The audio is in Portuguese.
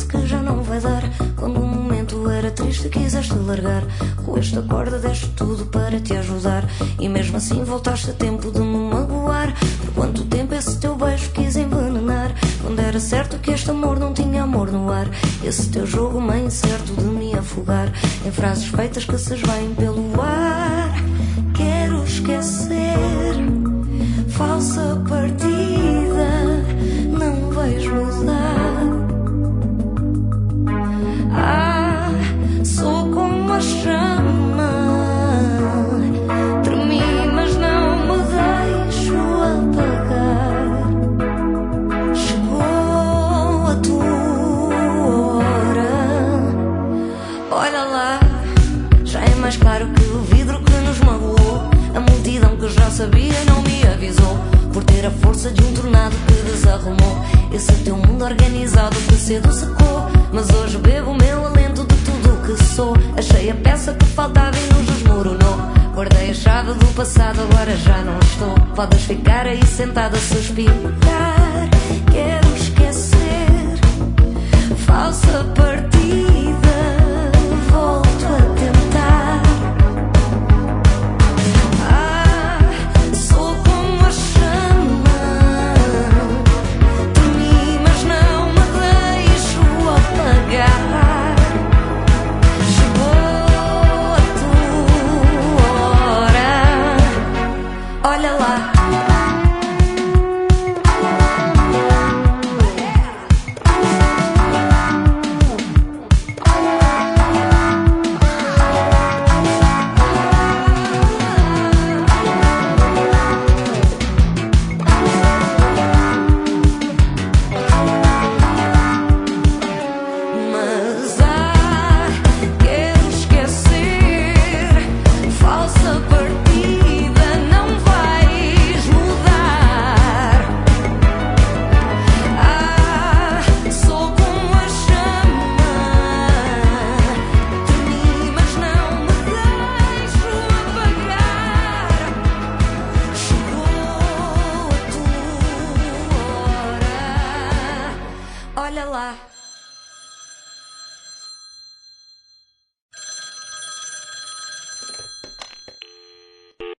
que já não vai dar. Quando o momento era triste quiseste largar. Com esta corda deste tudo para te ajudar. E mesmo assim voltaste a tempo de me magoar. Por quanto tempo esse teu beijo quis envenenar. Quando era certo que este amor não tinha amor no ar. Esse teu jogo meio incerto de me afogar em frases feitas que se esvaem pelo ar. Quero esquecer, falsa partida, não vais mudar. Ah, sou como a chama, tremi mas não me deixo apagar. Chegou a tua hora, olha lá, já é mais claro que o vidro que nos magoou. A multidão que já sabia não me avisou. Por ter a força de um tornado que desarrumou esse teu mundo organizado que cedo secou. Mas hoje bebo o meu alento de tudo o que sou. Achei a peça que faltava e nos desmoronou. Guardei a chave do passado, agora já não estou. Podes ficar aí sentada a suspirar. Quero esquecer, falsa partida.